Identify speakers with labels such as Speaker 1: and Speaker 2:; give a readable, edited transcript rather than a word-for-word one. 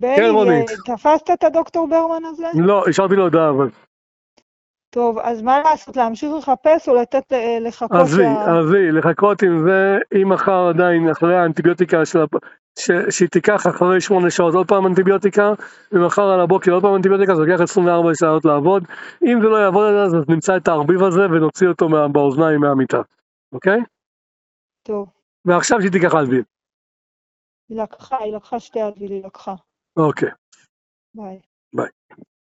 Speaker 1: כן, רונית.
Speaker 2: בני, תפסת את הדוקטור ברמן הזה?
Speaker 1: לא, השארתי לו הודעה, אבל...
Speaker 2: טוב, אז מה לעשות? להמשיך לחפש או לתת לחכות
Speaker 1: עזבי, לחכות עם זה, אם מחר עדיין, אחרי האנטיביוטיקה שהיא תיקח אחרי 8 שעות עוד פעם אנטיביוטיקה, ומחר על הבוקר עוד פעם אנטיביוטיקה, זה לוקח 24 שעות לעבוד. אם זה לא יעבוד על זה, אז נמצא את הערביב הזה ונוציא אותו באוזניים מהמיטה. אוקיי?
Speaker 2: טוב.
Speaker 1: ועכשיו שהיא תיקח אדוויל.
Speaker 2: היא לקחה 2 אדוויל, היא לקחה.
Speaker 1: אוקיי.
Speaker 2: ביי.
Speaker 1: ביי.